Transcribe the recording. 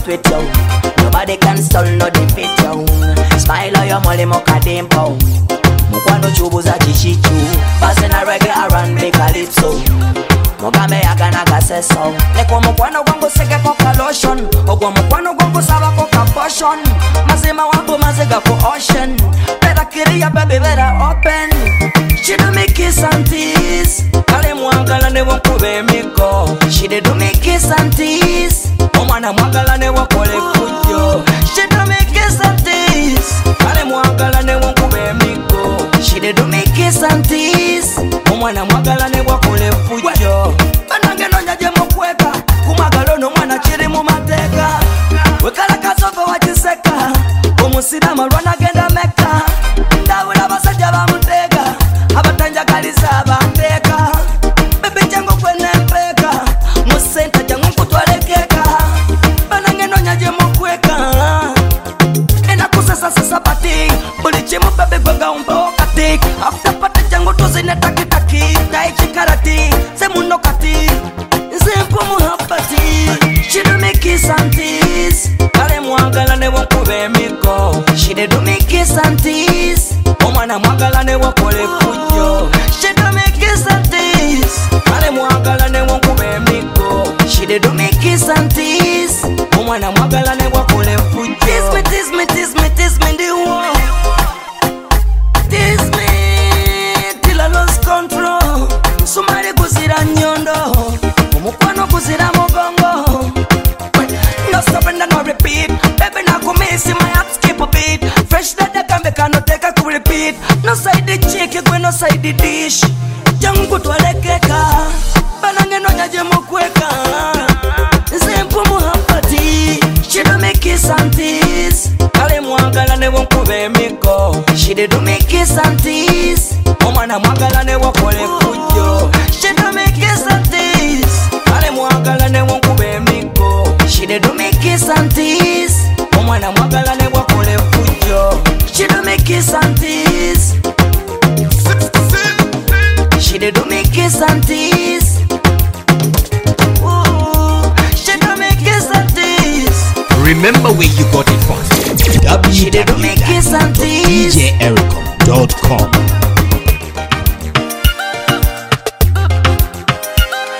with you. Nobody can stall no defeat you. Smile on your molly mocha dimple. Mukwano chubuza chishichu. Passing a reggae around me calypso. Mugame agana gaseso. Neko mukwano gwangu sege koka lotion. Ogwa mukwano gwangu saba koka potion. Mazima wangu mazega for ocean. Better kiria baby better open. She do me kiss and tease. Kale mwangala ne wankube miko. She do me kiss and tease. Omwana mwangala ne wakole kujo. She do me kiss and tease. Kale mwangala ne wankube miko. She do me kiss and tease. Omwana mwangala ne wakole kujo. Banange no nyaje mokweka. Kumagalo no mwana chiri mu mateka. Wekala kasova wachiseka. Omusira marwana genda meka. Ndawula basajja bamuteka. Abatanja kaliza abanteka. Bebe jango kwene mpeka. Musenta jangu kutwalekeka. Banange no nyaje mokweka. Ena kusasa sasa pati. Bulichi mu bebe gwenga umbo kati. After pati jangu tuzine taki taki. Daichi karati. Semuno kati. Zempo muhabbati. She do me kiss and tease. Kale mwangala ne wankube miko. She do me kiss and tease. Omwana mwangala ne wakole kujo. She do me kiss and tease. Kale mwangala ne wankube miko. She do me kiss and tease. Omwana mwangala ne wakole kujo. Tease me, tease me, tease me, tease me the one. Tease me till I lose control. Sumari kuzira nyondo. Umukwano kuzira mogongo. No stop and no repeat. Baby na kumisi my heart skip a beat. Fresh that they can make no take a cool repeat. No side the chicken, no side the dish. Jangu twalekeka. Banange no nyaje mokweka. Zempo muhabbati. She do me kiss and tease. Kale mwangala ne wankube miko. She do me kiss and tease. Omwana mwangala ne wakole kujo. She do me kiss and tease. Kale mwangala ne wankube miko. She do me kiss and tease. Omwana mwangala ne wakole kujo. She do me kiss and tease. She do me kiss and tease. Ooh, she do me kiss and tease. Remember where you got it from. She do me kiss and tease. www.djericom.com